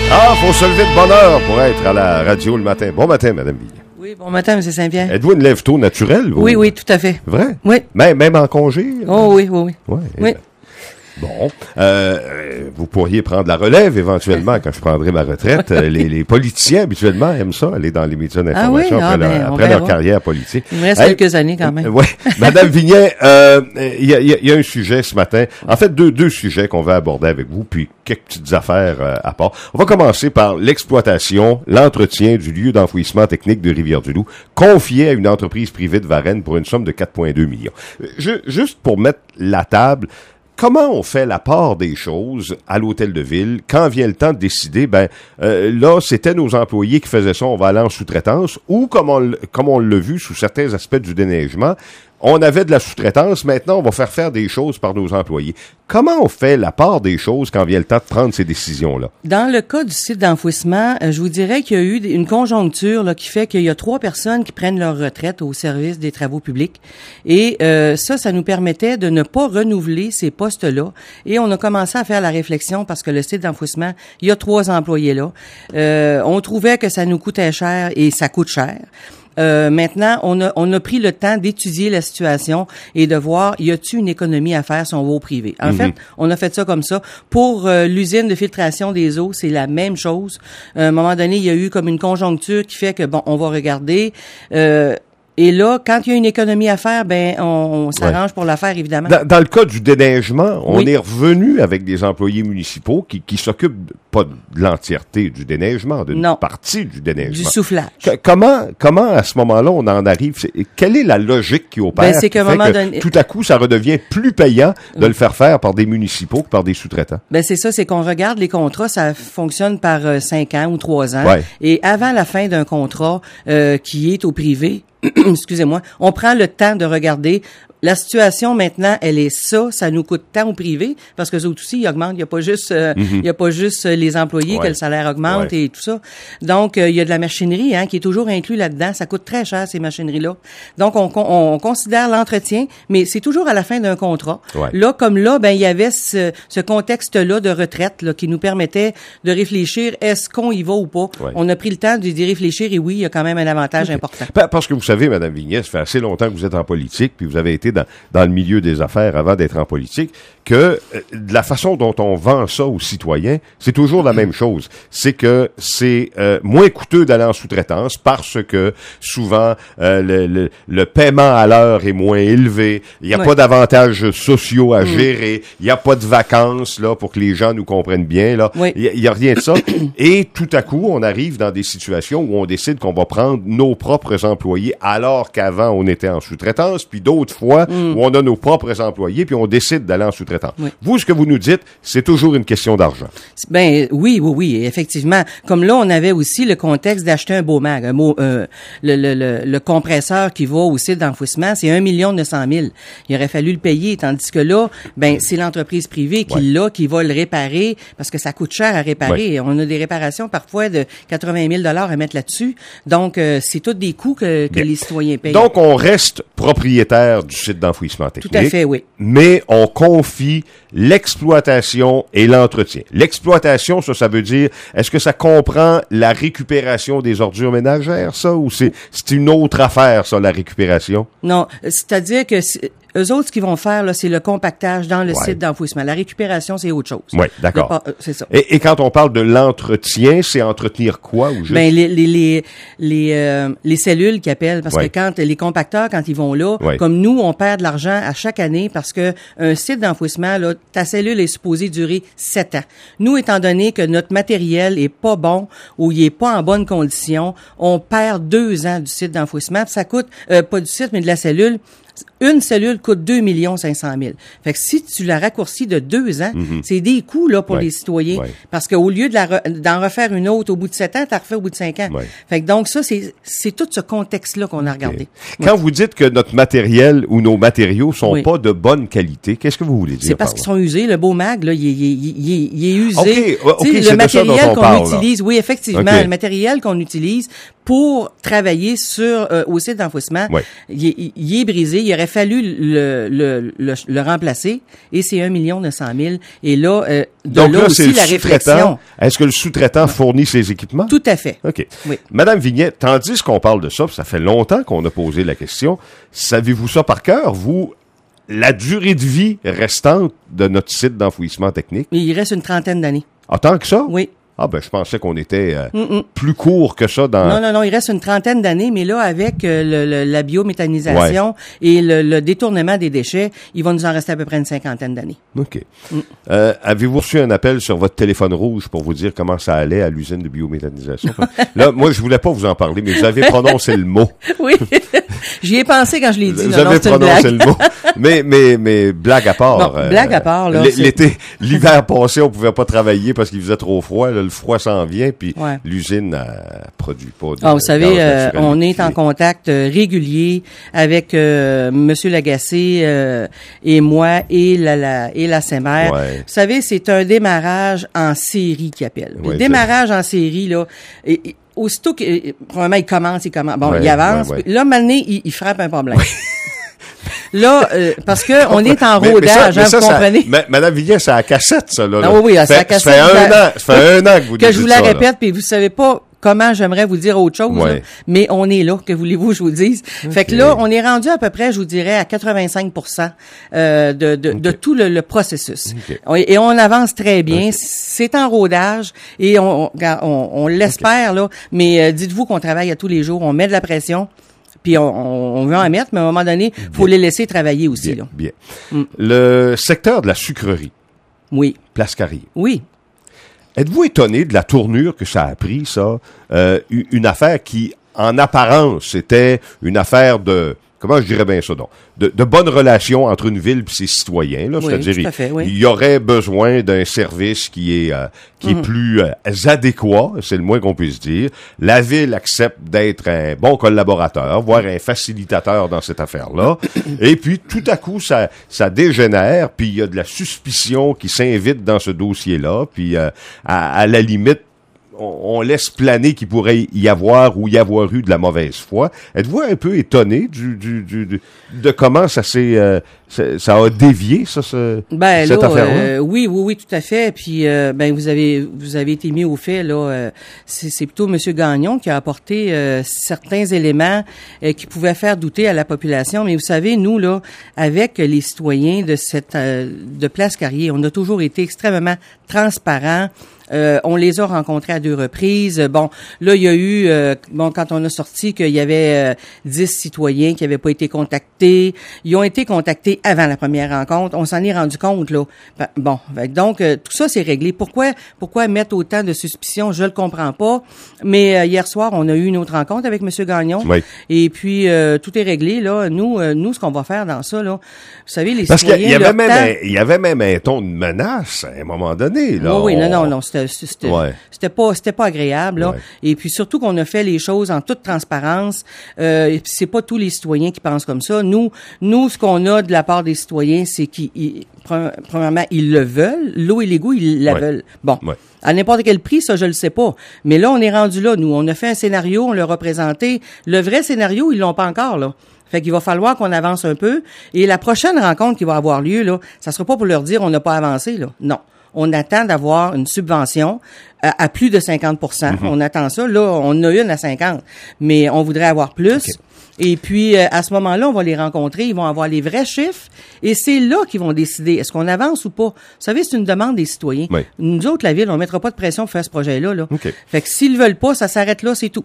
Ah, faut se lever de bonne heure pour être à la radio le matin. Bon matin, Madame Vignet. Oui, bon matin, M. Saint-Pierre. Êtes-vous une lève-tôt naturelle? Vous? Oui, oui, tout à fait. Vrai? Oui. Même en congé? Oh oui, oui, oui. Ouais. Oui. Bon, vous pourriez prendre la relève éventuellement quand je prendrai ma retraite. Les politiciens, habituellement, aiment ça, aller dans les médias d'information après leur carrière politique. Il me reste quelques années quand même. Oui. Madame Vignet, il y a un sujet ce matin. En fait, deux sujets qu'on va aborder avec vous, puis quelques petites affaires à part. On va commencer par l'exploitation, l'entretien du lieu d'enfouissement technique de Rivière-du-Loup, confié à une entreprise privée de Varennes pour une somme de 4,2 millions. Juste pour mettre la table, comment on fait la part des choses à l'hôtel de ville quand vient le temps de décider, là, c'était nos employés qui faisaient ça, on va aller en sous-traitance, ou comme on l'a vu sous certains aspects du déneigement, on avait de la sous-traitance, maintenant on va faire des choses par nos employés. Comment on fait la part des choses quand vient le temps de prendre ces décisions-là? Dans le cas du site d'enfouissement, je vous dirais qu'il y a eu une conjoncture là, qui fait qu'il y a 3 personnes qui prennent leur retraite au service des travaux publics. Et ça nous permettait de ne pas renouveler ces postes-là. Et on a commencé à faire la réflexion parce que le site d'enfouissement, il y a 3 employés là. On trouvait que ça nous coûtait cher et ça coûte cher. Maintenant, on a pris le temps d'étudier la situation et de voir, y a-t-il une économie à faire si on va au privé. En fait, on a fait ça comme ça. Pour l'usine de filtration des eaux, c'est la même chose. À un moment donné, il y a eu comme une conjoncture qui fait que, on va regarder. Et là, quand il y a une économie à faire, on s'arrange pour la faire, évidemment. Dans le cas du déneigement, on est revenu avec des employés municipaux qui s'occupent pas de l'entièreté du déneigement, d'une partie du déneigement. Du soufflage. Comment, à ce moment-là, on en arrive? Quelle est la logique qui opère? C'est qu'à un moment donné, tout à coup, ça redevient plus payant de le faire par des municipaux que par des sous-traitants. C'est ça, c'est qu'on regarde les contrats, ça fonctionne par 5 ans ou 3 ans. Ouais. Et avant la fin d'un contrat qui est au privé, excusez-moi, on prend le temps de regarder. La situation maintenant, elle est ça nous coûte tant au privé parce que eux autres aussi ils augmentent, il y a pas juste les employés que le salaire augmente et tout ça. Donc il y a de la machinerie qui est toujours inclus là-dedans, ça coûte très cher ces machineries-là. Donc on considère l'entretien, mais c'est toujours à la fin d'un contrat. Ouais. Là comme là, il y avait ce contexte-là de retraite là qui nous permettait de réfléchir est-ce qu'on y va ou pas. Ouais. On a pris le temps d'y réfléchir et oui, il y a quand même un avantage important. Parce que vous savez, Mme Vignet, ça fait assez longtemps que vous êtes en politique, puis vous avez été dans le milieu des affaires avant d'être en politique, que de la façon dont on vend ça aux citoyens, c'est toujours la même chose. C'est que c'est moins coûteux d'aller en sous-traitance parce que souvent le paiement à l'heure est moins élevé, il n'y a pas d'avantages sociaux à gérer, il n'y a pas de vacances là pour que les gens nous comprennent bien là, il y a rien de ça. Et tout à coup, on arrive dans des situations où on décide qu'on va prendre nos propres employés alors qu'avant on était en sous-traitance, puis d'autres fois où on a nos propres employés, puis on décide d'aller en sous-traitance. Oui. Vous, ce que vous nous dites, c'est toujours une question d'argent. Oui, effectivement. Comme là, on avait aussi le contexte d'acheter un beau mag. Le compresseur qui va au site d'enfouissement, c'est 1,9 million. Il aurait fallu le payer, tandis que là, c'est l'entreprise privée qui va le réparer, parce que ça coûte cher à réparer. Ouais. On a des réparations parfois de 80 000 $ à mettre là-dessus. Donc, c'est tous des coûts que les citoyens payent. Donc, on reste propriétaire du site d'enfouissement technique. Tout à fait, oui. Mais on confie l'exploitation et l'entretien. L'exploitation, ça veut dire, est-ce que ça comprend la récupération des ordures ménagères, ça, ou c'est une autre affaire, ça, la récupération? Non, c'est-à-dire que eux autres, ce qu'ils vont faire, là, c'est le compactage dans le site d'enfouissement. La récupération, c'est autre chose. Oui, d'accord. C'est ça. Et quand on parle de l'entretien, c'est entretenir quoi, ou juste? Les cellules qu'ils appellent, parce que quand les compacteurs, quand ils vont là, comme nous, on perd de l'argent à chaque année parce que un site d'enfouissement, là, ta cellule est supposée durer 7 ans. Nous, étant donné que notre matériel est pas bon ou il est pas en bonne condition, on perd 2 ans du site d'enfouissement. Ça coûte, pas du site, mais de la cellule. Une cellule coûte 2 500 000. Fait que si tu la raccourcis de 2 ans, c'est des coûts là pour les citoyens. Ouais. Parce qu'au lieu d'en refaire une autre au bout de 7 ans, t'as refait au bout de 5 ans. Ouais. Fait que donc ça, c'est tout ce contexte-là qu'on a regardé. Quand vous dites que notre matériel ou nos matériaux sont pas de bonne qualité, qu'est-ce que vous voulez dire? C'est parce qu'ils sont usés. Le beau mag, là, il est usé. OK, le matériel qu'on utilise, oui, effectivement, le matériel qu'on utilise pour travailler sur au site d'enfouissement. Ouais. Il est brisé. Il aurait fallu le remplacer et c'est 1,9 million. Et là, donc là, aussi c'est le la sous-traitant. réflexion. Est-ce que le sous-traitant fournit ses équipements? Tout à fait. OK. Oui. Madame Vignet, tandis qu'on parle de ça, puis ça fait longtemps qu'on a posé la question, savez-vous ça par cœur, vous, la durée de vie restante de notre site d'enfouissement technique? Il reste une 30aine d'années. Ah, tant que ça? Oui. Ah, ben, je pensais qu'on était plus court que ça dans... Non, il reste une 30aine d'années, mais là, avec la biométhanisation et le détournement des déchets, il va nous en rester à peu près une 50aine d'années. OK. Avez-vous reçu un appel sur votre téléphone rouge pour vous dire comment ça allait à l'usine de biométhanisation? Là, moi, je voulais pas vous en parler, mais vous avez prononcé le mot. Oui. J'y ai pensé quand je l'ai dit. Vous avez prononcé le mot. Mais blague à part. Bon, blague à part, là. L'hiver passé, on pouvait pas travailler parce qu'il faisait trop froid. Là, le froid s'en vient, puis l'usine produit pas de vous savez, gaz naturel on liquéfié. est en contact régulier avec Monsieur Lagacé et moi et la CEMER. Ouais. Vous savez, c'est un démarrage en série qu'ils appellent. Ouais, Le démarrage en série, là, aussitôt que probablement il commence. Bon, il avance. Ouais. Là, maintenant, il frappe un problème. Là, parce que on est en rodage, vous comprenez? Madame Vignet, c'est à la cassette, ça, là. Ah oui, c'est à la cassette. Ça fait un an que vous dites ça. Que je vous la répète, puis vous savez pas comment j'aimerais vous dire autre chose, là, mais on est là, que voulez-vous que je vous dise. Okay. Fait que là, on est rendu à peu près, je vous dirais, à 85% de tout le processus. Okay. Et on avance très bien. Okay. C'est en rodage et on l'espère, là, mais dites-vous qu'on travaille à tous les jours, on met de la pression. Puis on veut en mettre, mais à un moment donné, il faut les laisser travailler aussi. Bien, bien. Le secteur de la sucrerie. Oui. Place Carrier. Oui. Êtes-vous étonné de la tournure que ça a pris, ça? Une affaire qui, en apparence, était une affaire de... Comment je dirais bien ça, donc? De bonnes relations entre une ville et ses citoyens, là. Oui, c'est-à-dire, oui. Il y aurait besoin d'un service qui est plus adéquat, c'est le moins qu'on puisse dire. La ville accepte d'être un bon collaborateur, voire un facilitateur dans cette affaire-là. Et puis, tout à coup, ça dégénère, puis il y a de la suspicion qui s'invite dans ce dossier-là, puis à la limite, on laisse planer qu'il pourrait y avoir ou y avoir eu de la mauvaise foi. Êtes-vous un peu étonné de comment ça a dévié, cette affaire-là? Oui, tout à fait. Puis, vous avez été mis au fait, là. C'est plutôt M. Gagnon qui a apporté certains éléments qui pouvaient faire douter à la population. Mais vous savez, nous, là, avec les citoyens de Place Carrier, on a toujours été extrêmement transparents. On les a rencontrés à 2 reprises. Bon, là, il y a eu, quand on a sorti qu'il y avait 10 citoyens qui n'avaient pas été contactés. Ils ont été contactés avant la première rencontre. On s'en est rendu compte, là. Donc, tout ça, c'est réglé. Pourquoi mettre autant de suspicions? Je le comprends pas. Mais hier soir, on a eu une autre rencontre avec M. Gagnon. Oui. Et puis, tout est réglé, là. Nous, ce qu'on va faire dans ça, là, vous savez, les Parce citoyens... il y avait même un ton de menace à un moment donné, là. Oui, non, c'était pas agréable, là. Ouais. Et puis surtout qu'on a fait les choses en toute transparence. Et puis c'est pas tous les citoyens qui pensent comme ça. Nous, ce qu'on a de la part des citoyens, c'est premièrement, ils le veulent. L'eau et l'égout, ils la veulent. Bon. Ouais. À n'importe quel prix, ça, je le sais pas. Mais là, on est rendu là, nous. On a fait un scénario, on l'a représenté. Le vrai scénario, ils l'ont pas encore, là. Fait qu'il va falloir qu'on avance un peu. Et la prochaine rencontre qui va avoir lieu, là, ça sera pas pour leur dire on n'a pas avancé, là. Non. On attend d'avoir une subvention à plus de 50%. Mm-hmm. On attend ça. Là, on a une à 50%. Mais on voudrait avoir plus. Okay. Et puis, à ce moment-là, on va les rencontrer. Ils vont avoir les vrais chiffres. Et c'est là qu'ils vont décider. Est-ce qu'on avance ou pas? Vous savez, c'est une demande des citoyens. Oui. Nous autres, la ville, on ne mettra pas de pression pour faire ce projet-là. Là. Okay. Fait que s'ils veulent pas, ça s'arrête là, c'est tout.